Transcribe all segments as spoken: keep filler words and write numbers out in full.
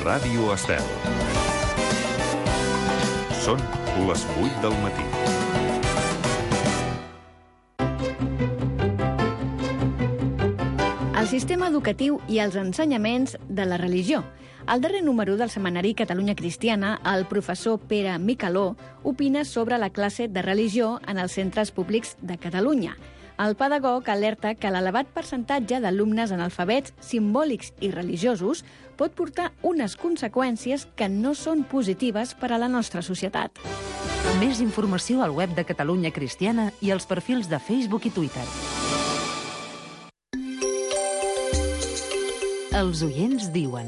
Ràdio Estel. Són les vuit del matí. El sistema educatiu i els ensenyaments de la religió. Al darrer número del setmanari Catalunya Cristiana, el professor Pere Micaló opina sobre la classe de religió en els centres públics de Catalunya. El pedagog alerta que l'elevat percentatge d'alumnes analfabets simbòlics i religiosos pot portar unes conseqüències que no són positives per a la nostra societat. Més informació al web de Catalunya Cristiana i als perfils de Facebook i Twitter. Els oients diuen: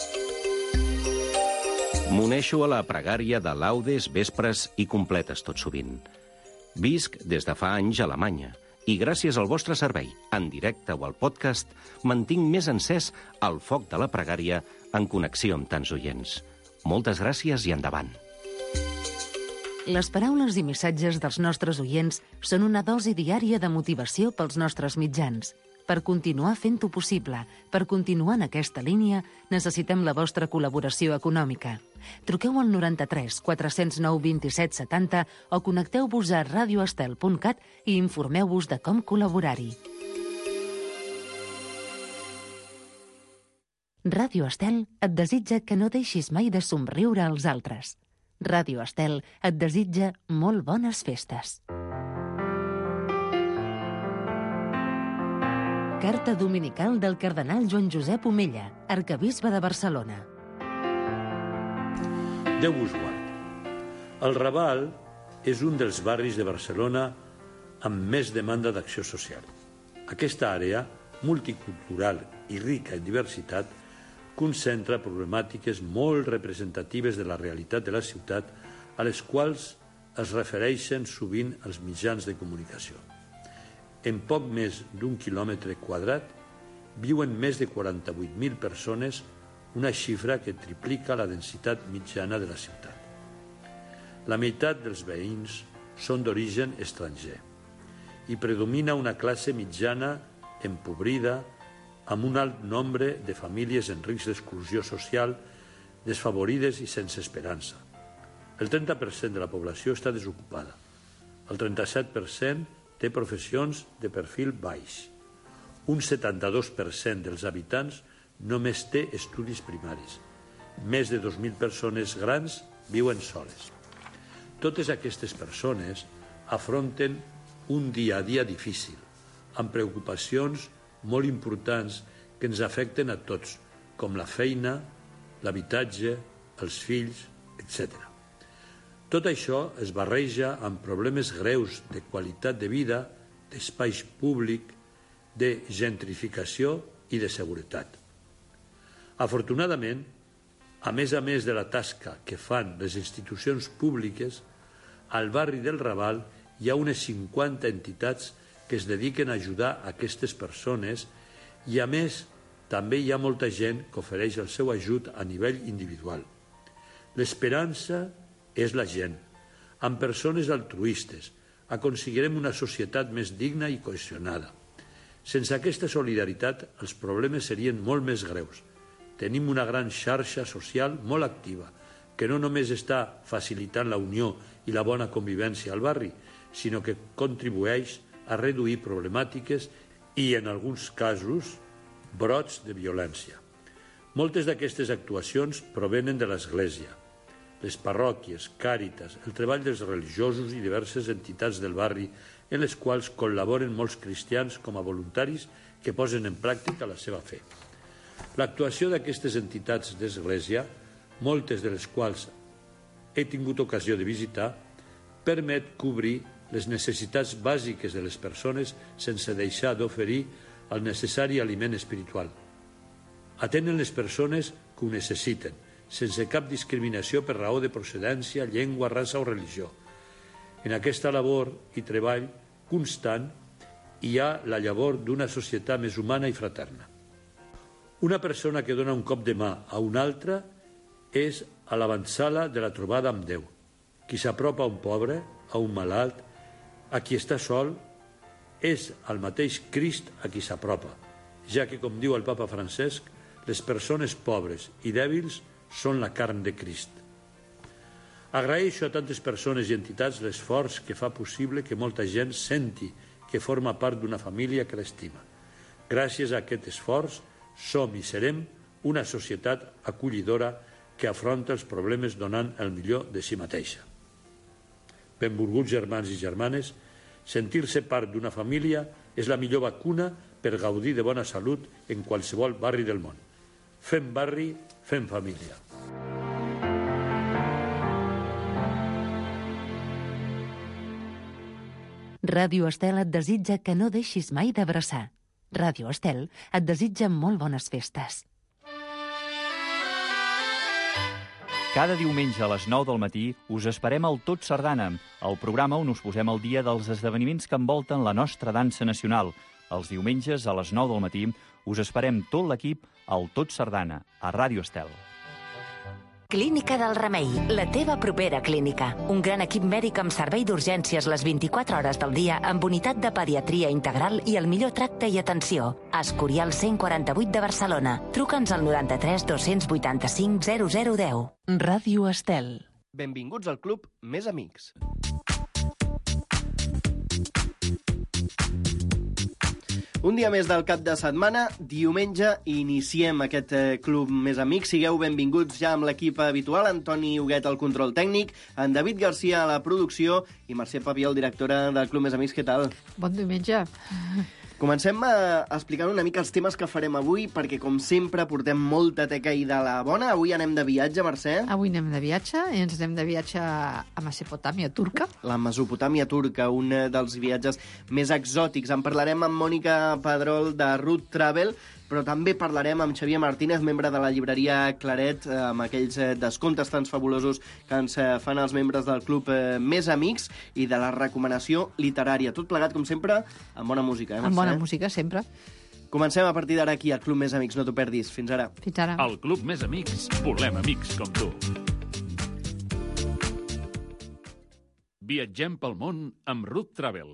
M'uneixo a la pregària de laudes, vespres i completes tot sovint. Visc des de fa anys a Alemanya i gràcies al vostre servei, en directe o al podcast, mantinc més encès el foc de la pregària en connexió amb tants oients. Moltes gràcies i endavant. Les paraules i missatges dels nostres oients són una dosi diària de motivació pels nostres mitjans. Per continuar fent-ho possible, per continuar en aquesta línia, necessitem la vostra col·laboració econòmica. Truqueu al noranta-tres quatre zero nou vint-i-set setanta o connecteu-vos a radioestel punt cat i informeu-vos de com col·laborar-hi. Ràdio Estel et desitja que no deixis mai de somriure als altres. Ràdio Estel et desitja molt bones festes. Carta dominical del cardenal Joan Josep Omella, arquebisbe de Barcelona. Déu us guard. El Raval és un dels barris de Barcelona amb més demanda d'acció social. Aquesta àrea, multicultural i rica en diversitat, concentra problemàtiques molt representatives de la realitat de la ciutat, a les quals es refereixen sovint els mitjans de comunicació. En poc més d'un quilòmetre quadrat viuen més de quaranta-vuit mil persones, una xifra que triplica la densitat mitjana de la ciutat. La meitat dels veïns són d'origen estranger i predomina una classe mitjana empobrida amb un alt nombre de famílies en risc d'exclusió social, desfavorides i sense esperança. El trenta per cent de la població està desocupada. El trenta-set per cent té professions de perfil baix. Un setanta-dos per cent dels habitants només té estudis primaris. Més de dos mil persones grans viuen soles. Totes aquestes persones afronten un dia a dia difícil, amb preocupacions molt importants que ens afecten a tots, com la feina, l'habitatge, els fills, etcètera. Tot això es barreja amb problemes greus de qualitat de vida, d'espais públic, de gentrificació i de seguretat. Afortunadament, a més a més de la tasca que fan les institucions públiques, al barri del Raval hi ha unes cinquanta entitats que es dediquen a ajudar aquestes persones i, a més, també hi ha molta gent que ofereix el seu ajut a nivell individual. L'esperança és la gent. Amb persones altruistes aconseguirem una societat més digna i cohesionada. Sense aquesta solidaritat, els problemes serien molt més greus. Tenim una gran xarxa social molt activa, que no només està facilitant la unió i la bona convivència al barri, sinó que contribueix a reduir problemàtiques i, en alguns casos, brots de violència. Moltes d'aquestes actuacions provenen de l'Església, les parròquies, càritas, el treball dels religiosos i diverses entitats del barri en les quals col·laboren molts cristians com a voluntaris que posen en pràctica la seva fe. L'actuació d'aquestes entitats d'església, moltes de les quals he tingut ocasió de visitar, permet cobrir les necessitats bàsiques de les persones sense deixar d'oferir el necessari aliment espiritual. Atenen les persones que ho necessiten, sense cap discriminació per raó de procedència, llengua, raça o religió. En aquesta labor i treball constant hi ha la llavor d'una societat més humana i fraterna. Una persona que dona un cop de mà a una altra és a l'avantsala de la trobada amb Déu. Qui s'apropa a un pobre, a un malalt, a qui està sol, és el mateix Crist a qui s'apropa, ja que, com diu el papa Francesc, les persones pobres i dèbils són la carn de Crist. Agraeixo a tantes persones i entitats l'esforç que fa possible que molta gent senti que forma part d'una família que l'estima. Gràcies a aquest esforç som i serem una societat acollidora que afronta els problemes donant el millor de si mateixa. Benvolguts germans i germanes, sentir-se part d'una família és la millor vacuna per gaudir de bona salut en qualsevol barri del món. Fem barri, fem família. Ràdio Estel et desitja que no deixis mai d'abraçar. Ràdio Estel et desitja molt bones festes. Cada diumenge a les nou del matí us esperem al Tot Sardana, el programa on us posem al dia dels esdeveniments que envolten la nostra dansa nacional. Els diumenges a les nou del matí us esperem tot l'equip al Tot Sardana, a Ràdio Estel. Clínica del Remei, la teva propera clínica. Un gran equip mèdic amb servei d'urgències les vint-i-quatre hores del dia, amb unitat de pediatria integral i el millor tracte i atenció. Escorial cent quaranta-vuit de Barcelona. Truca'ns al noranta-tres dos-cents vuitanta-cinc zero zero deu. Ràdio Estel. Benvinguts al club Més Amics. Un dia més del cap de setmana, diumenge, iniciem aquest eh, club Més Amics. Sigueu benvinguts ja amb l'equip habitual, Antoni Huguet al control tècnic, en David Garcia a la producció i Mercè Papiol, directora del club Més Amics. Què tal? Bon diumenge. Comencem a explicar una mica els temes que farem avui, perquè, com sempre, portem molta teca i de la bona. Avui anem de viatge, Mercè. Avui anem de viatge, i ens anem de viatge a Mesopotàmia turca. La Mesopotàmia turca, un dels viatges més exòtics. En parlarem amb Mònica Pedrol, de Root Travel, però també parlarem amb Xavier Martínez, membre de la llibreria Claret, amb aquells descomptes tan fabulosos que ens fan els membres del club Més Amics, i de la recomanació literària. Tot plegat, com sempre, amb bona música, eh, Mercè? Amb bona música, sempre. Comencem a partir d'ara aquí al Club Més Amics, no t'ho perdis. Fins ara. Fins ara. Al Club Més Amics volem amics com tu. Viatgem pel món amb Root Travel.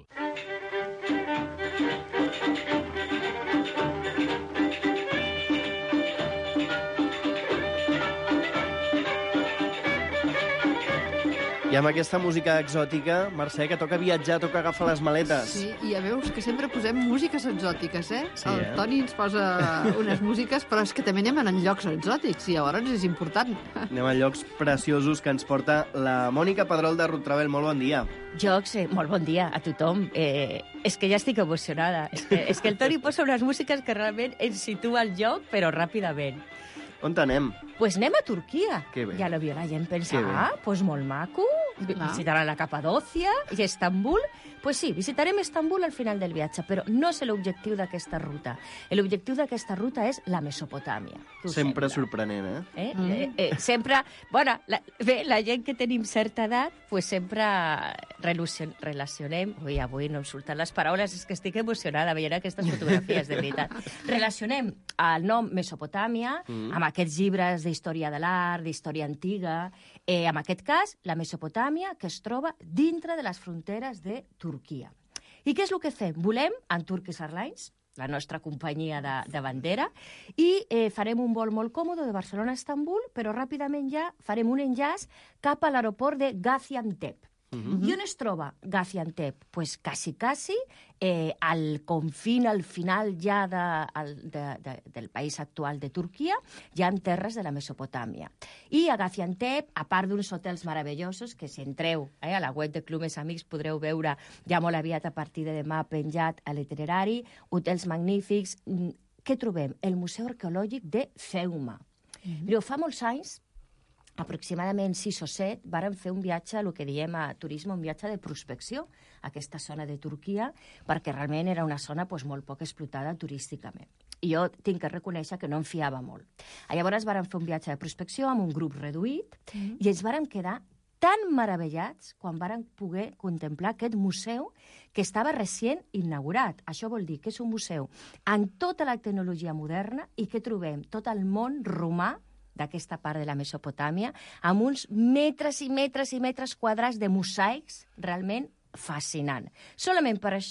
I amb aquesta música exòtica, Mercè, que toca viatjar, toca agafar les maletes. Sí, i ja veus que sempre posem músiques exòtiques, eh? Sí, el eh? Toni ens posa unes músiques, però és que també anem en llocs exòtics, i llavors és important. Anem a llocs preciosos que ens porta la Mònica Pedrol, de Root Travel. Molt bon dia. Jocs, eh, molt bon dia a tothom. Eh, és que ja estic emocionada. És que, és que el Toni posa unes músiques que realment ens situa al lloc, però ràpidament. On anem? Pues anem a Turquia. Que bé. Ja la, la gent pensa, Que bé. ah, pues molt maco, Ah. visitarà la Capadòcia i Estambul. Pues sí, visitarem Estambul al final del viatge, però no és l'objectiu d'aquesta ruta. L'objectiu d'aquesta ruta és la Mesopotàmia. Sempre sorprenent, eh? Eh? Mm. Eh, eh, sempre, bueno, la, bé, la gent que tenim certa edat, pues sempre relacion, relacionem, ui, avui no em surten les paraules, és que estic emocionada veient aquestes fotografies, de veritat. Relacionem el nom Mesopotàmia mm. amb aquests llibres d'història de l'art, d'història antiga, eh, en aquest cas, la Mesopotàmia, que es troba dintre de les fronteres de Turquia. I què és el que fem? Volem, en Turkish Airlines, la nostra companyia de, de bandera, i eh, farem un vol molt còmode de Barcelona a Estambul, però ràpidament ja farem un enllaç cap a l'aeroport de Gaziantep. Mm-hmm. I on es troba Gaziantep? Pues quasi, quasi, eh, al confín, al final ja de, al, de, de, del país actual de Turquia, ja en terres de la Mesopotàmia. I a Gaziantep, a part d'uns hotels meravellosos, que si entreu eh, a la web de Club Més Amics podreu veure ja molt aviat a partir de demà penjat a l'itinerari, hotels magnífics. Què trobem? El Museu Arqueològic de Feuma. Mm-hmm. Mireu, fa molts anys, aproximadament sis o set, varen fer un viatge, el que diem a turisme, un viatge de prospecció a aquesta zona de Turquia, perquè realment era una zona pues, molt poc explotada turísticament. I jo tinc que reconèixer que no em fiava molt. Llavors varen fer un viatge de prospecció amb un grup reduït mm. i ens varen quedar tan meravellats quan varen poder contemplar aquest museu que estava recient inaugurat. Això vol dir que és un museu amb tota la tecnologia moderna i que trobem tot el món romà d'aquesta part de la Mesopotàmia, amb uns metres i metres i metres quadrats de mosaics realment fascinant. Solament per això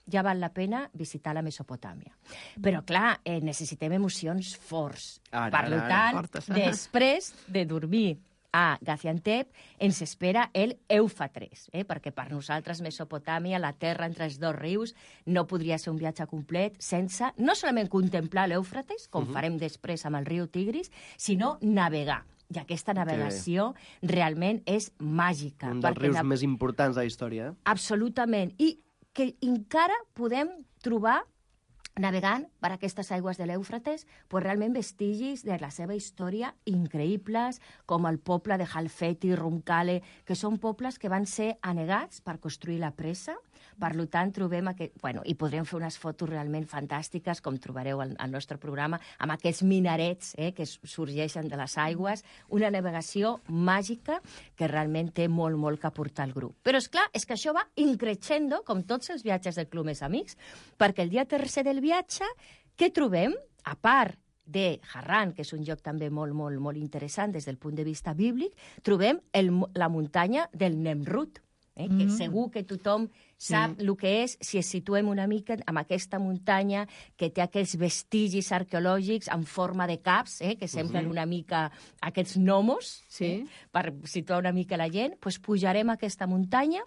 ja val la pena visitar la Mesopotàmia. Però, clar, eh, necessitem emocions forts. Ara, per ara, tant, fortes, eh? després de dormir a Gaziantep, ens espera el Eufrates, eh? perquè per nosaltres Mesopotàmia, la terra entre els dos rius, no podria ser un viatge complet sense no solament contemplar l'Eufrates, com uh-huh. farem després amb el riu Tigris, sinó navegar. I aquesta navegació realment és màgica. Un dels rius nav... més importants de la història. Eh? Absolutament. I que encara podem trobar navegant per aquestes aigües de l'Eufrates, pues realment vestigis de la seva història increïbles, com el poble de Halfeti, Rumkale, que són pobles que van ser anegats per construir la presa. Per tant, trobem aquest... Bueno, i podrem fer unes fotos realment fantàstiques, com trobareu al, al nostre programa, amb aquests minarets eh, que sorgeixen de les aigües. Una navegació màgica que realment té molt, molt que aportar al grup. Però, és clar, és que això va increixendo, com tots els viatges del Club Més Amics, perquè el dia tercer del viatge, què trobem? A part de Harran, que és un lloc també molt, molt, molt interessant des del punt de vista bíblic, trobem el, la muntanya del Nemrut, eh, que mm. segur que tothom sap sí. el que és si es situem una mica amb aquesta muntanya que té aquests vestigis arqueològics en forma de caps, eh, que semblen uh-huh. una mica aquests gnomos, sí. eh, per situar una mica la gent, doncs pujarem a aquesta muntanya,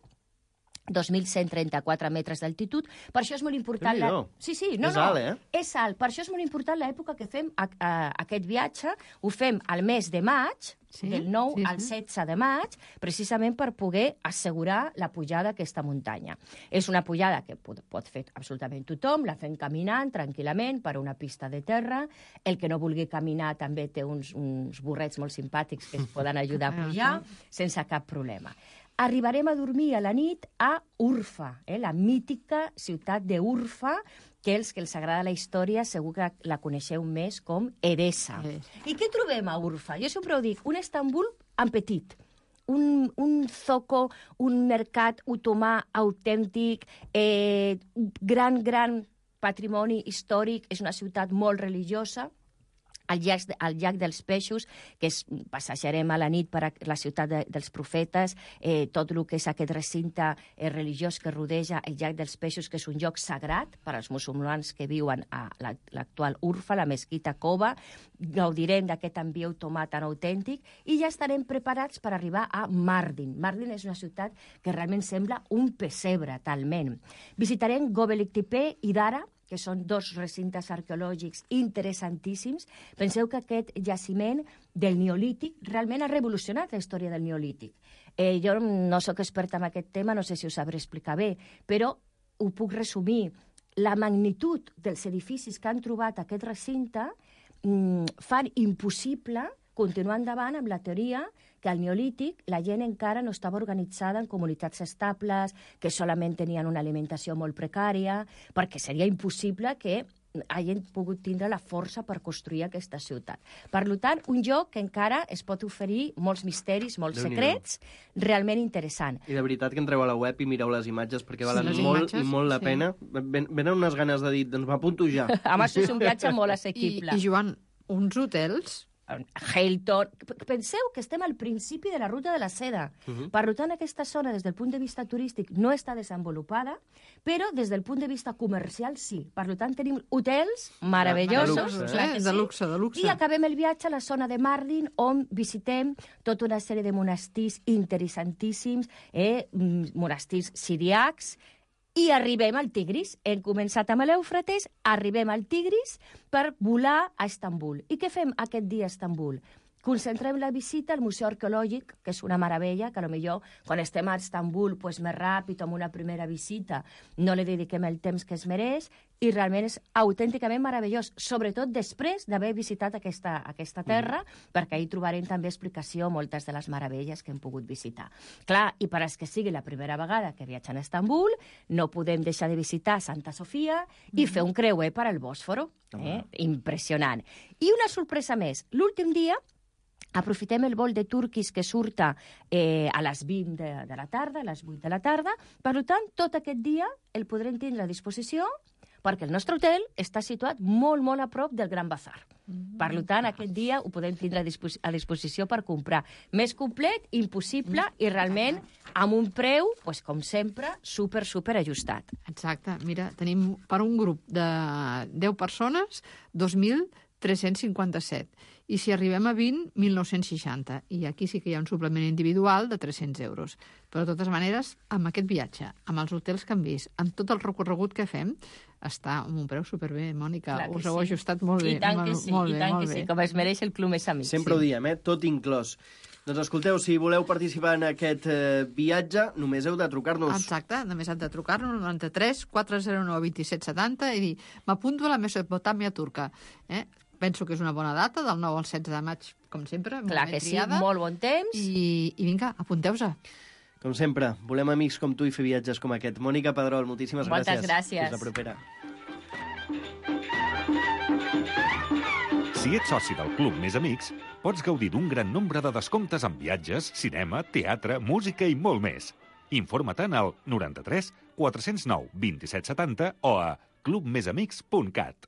dos mil cent trenta-quatre metres d'altitud. Per això és molt important... La... Sí, sí, no, és no, alt, eh? És alt. Per això és molt important l'època que fem a, a, aquest viatge. Ho fem al mes de maig, sí, del nou sí, al sí. setze de maig, precisament per poder assegurar la pujada d'aquesta muntanya. És una pujada que pot, pot fer absolutament tothom, la fem caminant tranquil·lament per una pista de terra. El que no vulgui caminar també té uns, uns burrets molt simpàtics que es poden ajudar a pujar sense cap problema. Arribarem a dormir a la nit a Urfa, eh, la mítica ciutat d'Urfa, que els que els agrada la història segur que la coneixeu més com Edessa. Sí. I què trobem a Urfa? Jo sempre ho dic, un Istanbul en petit, un, un zoco, un mercat otomà autèntic, eh, gran, gran patrimoni històric, és una ciutat molt religiosa. Al llac, al llac dels Peixos, que és, passejarem a la nit per a la ciutat de, dels profetes, eh, tot el que és aquest recinte eh, religiós que rodeja el llac dels Peixos, que és un lloc sagrat per als musulmans que viuen a l'actual Urfa, la mesquita Cova. Gaudirem d'aquest ambient otomà tan autèntic i ja estarem preparats per arribar a Mardin. Mardin és una ciutat que realment sembla un pessebre, talment. Visitarem Göbekli Tepe i Dara, que són dos recintes arqueològics interessantíssims. Penseu que aquest jaciment del Neolític realment ha revolucionat la història del Neolític. Eh, jo no sóc experta en aquest tema, no sé si ho sabré explicar bé, però ho puc resumir. La magnitud dels edificis que han trobat aquest recinte mmm, fan impossible continuar endavant amb la teoria que al Neolític la gent encara no estava organitzada en comunitats estables, que solament tenien una alimentació molt precària, perquè seria impossible que hagin pogut tindre la força per construir aquesta ciutat. Per tant, un lloc que encara es pot oferir molts misteris, molts secrets, realment interessant. I de veritat que entreu a la web i mireu les imatges, perquè valen sí, molt imatges, i molt la sí. pena. Ven, venen unes ganes de dir, doncs m'apunto ja. A més, és un viatge molt assequible. I, I Joan, uns hotels... Hilton. Penseu que estem al principi de la ruta de la seda. Uh-huh. Per tant, aquesta zona, des del punt de vista turístic, no està desenvolupada, però des del punt de vista comercial, sí. Per tant, tenim hotels meravellosos. De luxe, eh? de luxe, de luxe. I acabem el viatge a la zona de Mardin, on visitem tota una sèrie de monestirs interessantíssims, eh? monestirs siriacs, i arribem al Tigris. Hem començat amb l'Eufrates, arribem al Tigris per volar a Istanbul. I què fem aquest dia a Istanbul? Concentrem la visita al Museu Arqueològic, que és una meravella, que potser quan estem a Istanbul pues, més ràpid, amb una primera visita, no li dediquem el temps que es mereix, i realment és autènticament meravellós, sobretot després d'haver visitat aquesta, aquesta terra, mm. perquè ahir trobarem també explicació moltes de les meravelles que hem pogut visitar. Clar, i per als que sigui la primera vegada que viatgen a Istanbul, no podem deixar de visitar Santa Sofia mm. i fer un creuer per al Bòsforo. Eh? Mm. Impressionant. I una sorpresa més. L'últim dia aprofitem el vol de Turkish que surta eh, a les vint de, de la tarda, a les vuit de la tarda. Per tant, tot aquest dia el podrem tindre a disposició perquè el nostre hotel està situat molt, molt a prop del Gran Bazar. Mm. Per tant, aquest dia ho podem tindre a, disposi a disposició per comprar. Més complet, impossible, mm. i realment amb un preu, pues, com sempre, super, super ajustat. Exacte. Mira, tenim per un grup de deu persones, dos mil tres-cents cinquanta-set. I si arribem a vint, mil nou-cents seixanta. I aquí sí que hi ha un suplement individual de tres-cents euros. Però, de totes maneres, amb aquest viatge, amb els hotels que hem vist, amb tot el recorregut que fem, està amb un preu superbé, Mònica. Clar Us sí. heu ajustat molt bé. I tant que sí, molt i bé, tant molt que bé. sí, com es mereix el Club Més Amics. Sempre sí. ho diem, eh? Tot inclòs. Doncs escolteu, si voleu participar en aquest eh, viatge, només heu de trucar-nos. Exacte, només han de trucar-nos noranta-tres quatre zero nou dos set set zero i dir m'apunto a la Mesopotàmia turca. Eh? Penso que és una bona data, del nou al setze de maig, com sempre. Clar que sí, molt bon temps. I, i vinga, apunteu-se. Com sempre, volem amics com tu i fer viatges com aquest. Mònica Pedrol, moltíssimes Moltes gràcies. gràcies. Fins la propera. Si ets soci del Club Més Amics, pots gaudir d'un gran nombre de descomptes en viatges, cinema, teatre, música i molt més. Informa-te'n al noranta-tres quatre zero nou dos set set zero o a club més amics punt cat.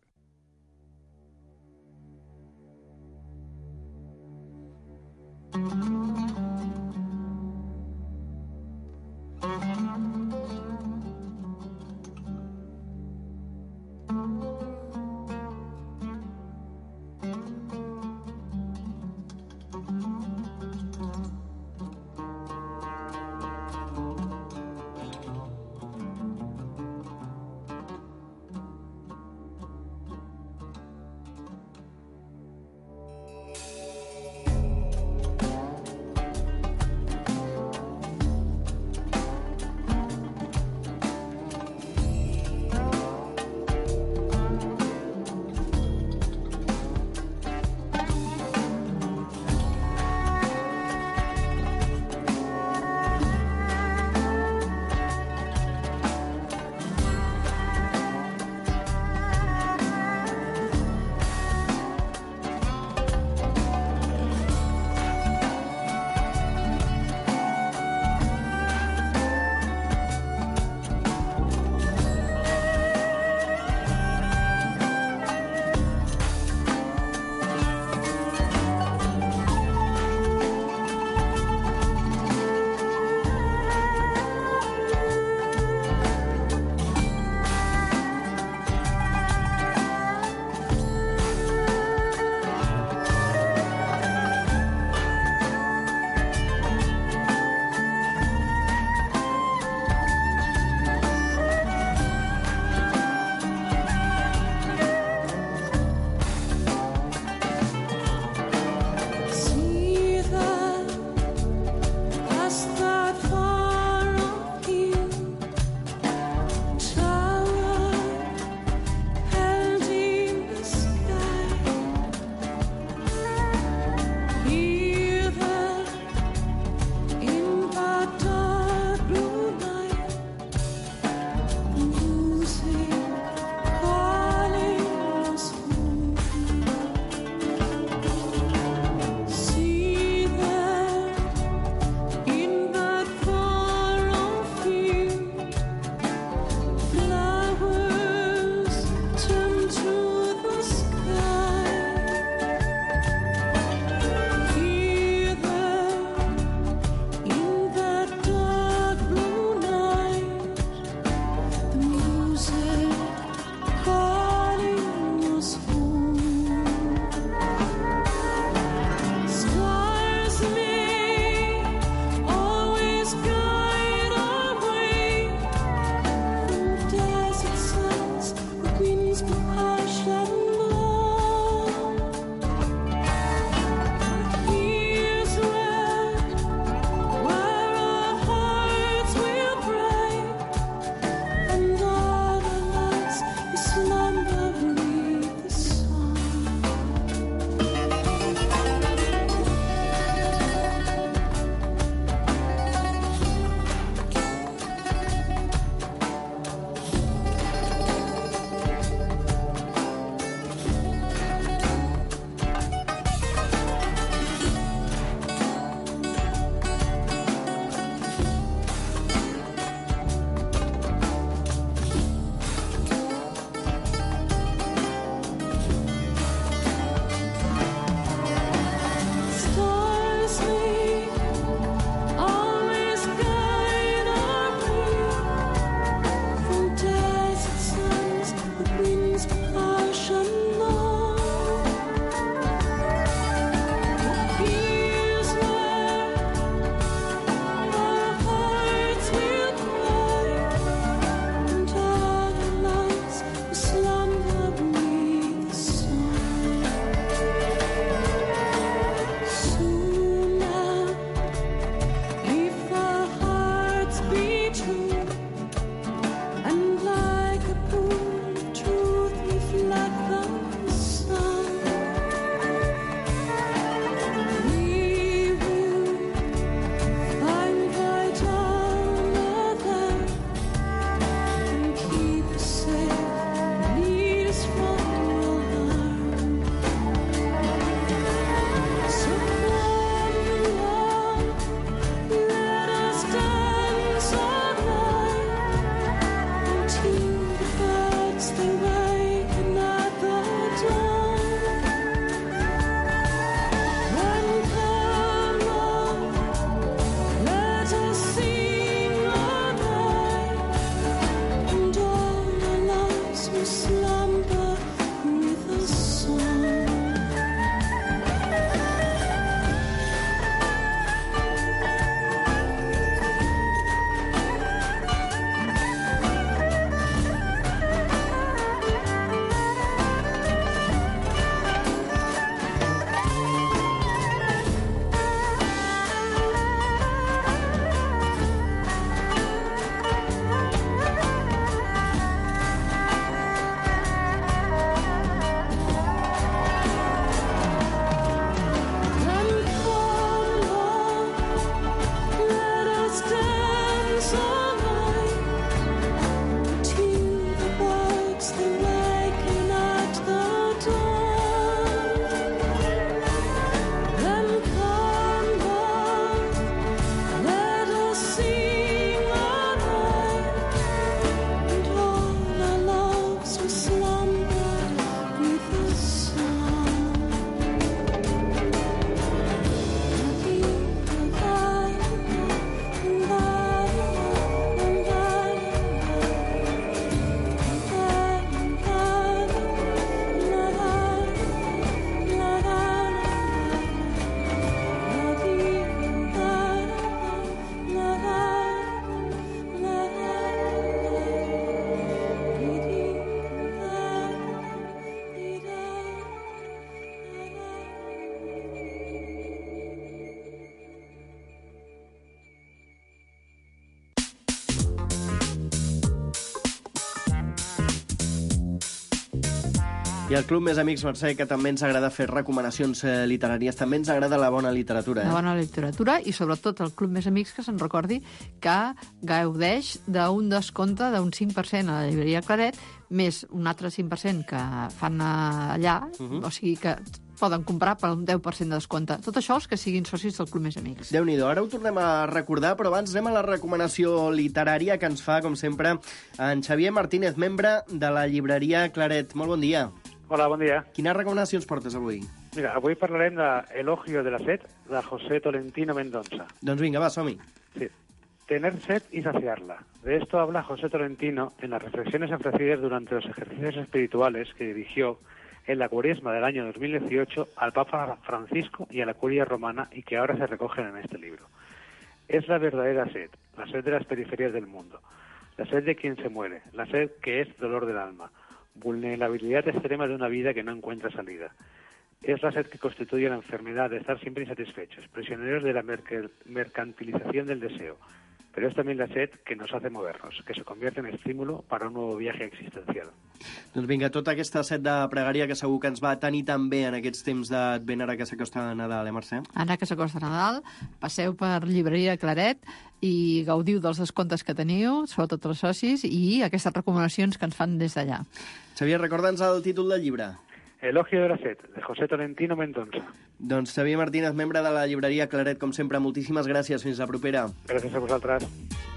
I al Club Més Amics, Mercè, que també ens agrada fer recomanacions eh, literàries, també ens agrada la bona literatura. Eh? La bona literatura i sobretot el Club Més Amics, que se'n recordi que gaudeix d'un descompte d'un cinc per cent a la llibreria Claret, més un altre cinc per cent que fan allà, uh-huh. o sigui que poden comprar per un deu per cent de descompte. Tot això els que siguin socis del Club Més Amics. Déu-n'hi-do, ara ho tornem a recordar, però abans anem a la recomanació literària que ens fa, com sempre, en Xavier Martínez, membre de la llibreria Claret. Molt bon dia. Hola, bon dia. Quines recomanacions portes avui? Mira, avui parlarem de Elogio de la sed, de José Tolentino Mendonça. Doncs vinga, va, som-hi. Sí. Tener sed y saciarla. De esto habla José Tolentino en las reflexiones ofrecidas durante los ejercicios espirituales que dirigió en la Cuaresma del año dos mil dieciocho al Papa Francisco y a la Curia Romana y que ahora se recogen en este libro. Es la verdadera sed, la sed de las periferias del mundo, la sed de quien se muere, la sed que es dolor del alma, vulnerabilidad extrema de una vida que no encuentra salida. Es la sed que constituye la enfermedad de estar siempre insatisfechos, prisioneros de la merc- mercantilización del deseo. Pero es también la sed que nos hace movernos, que se convierte en estímulo para un nuevo viaje existencial. Doncs vinga, tota aquesta set de pregària que segur que ens va tenir també en aquests temps d'Advent, ara que s'acosta Nadal, eh, Mercè? Ara que s'acosta Nadal, passeu per llibreria Claret i gaudiu dels descomptes que teniu, sobretot els socis, i aquestes recomanacions que ens fan des d'allà. Xavier, recorda'ns el títol del llibre. Elogio de la sed, de José Tolentino Mendonça. Doncs Xavier Martínez, membre de la llibreria Claret, com sempre, moltíssimes gràcies. Fins la propera. Gràcies a vosaltres.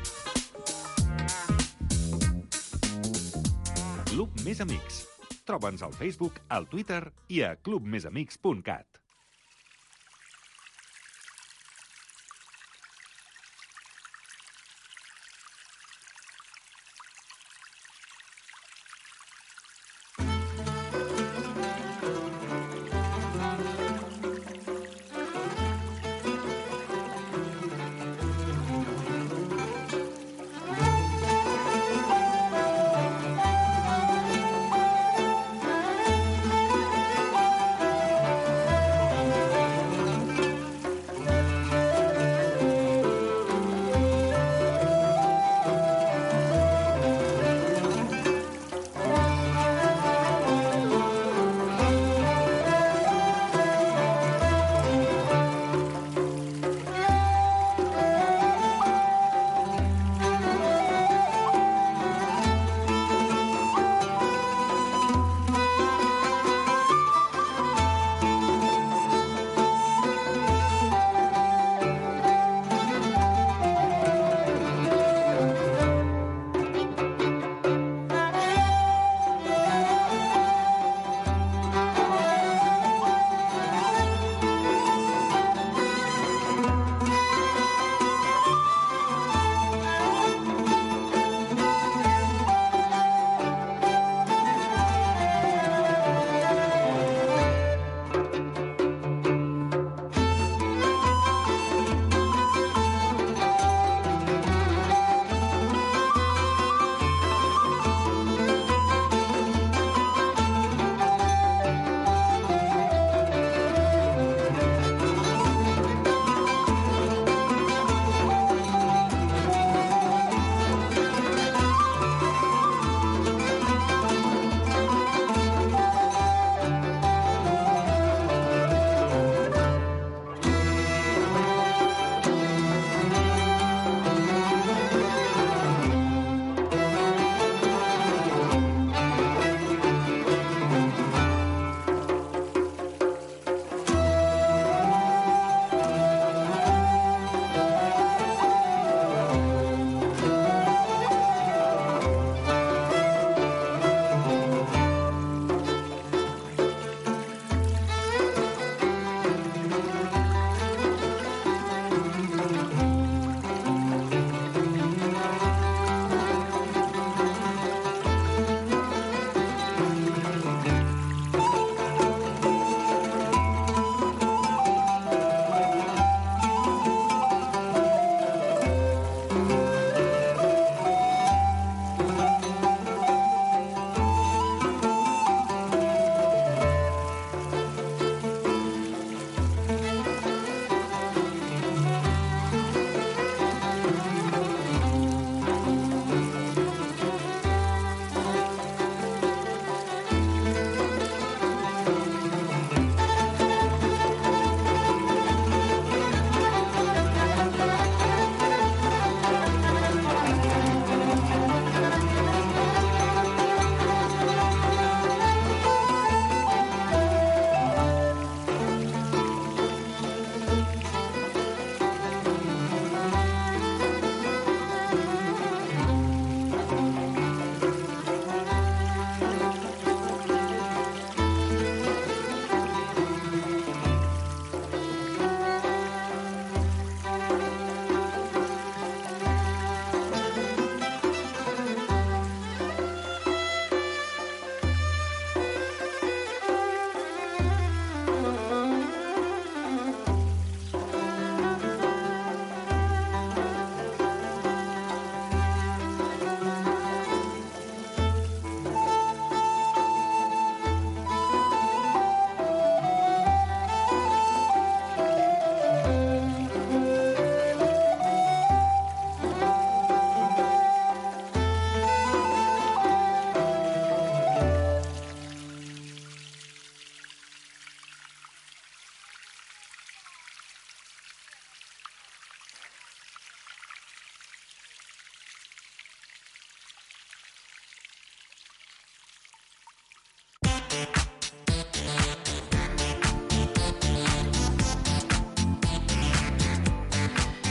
Club Més Amics. Troba'ns al Facebook, al Twitter i a club més amics punt cat.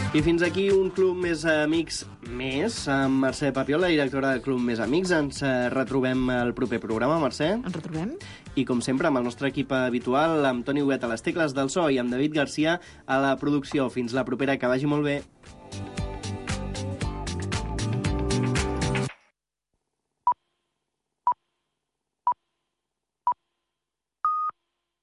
I fins aquí un Club Més Amics més, amb Mercè Papiola, directora del Club Més Amics. Ens retrobem al proper programa, Mercè. Ens retrobem. I com sempre, amb el nostre equip habitual, amb Toni Huguet a les tecles del so i amb David Garcia a la producció. Fins la propera, que vagi molt bé.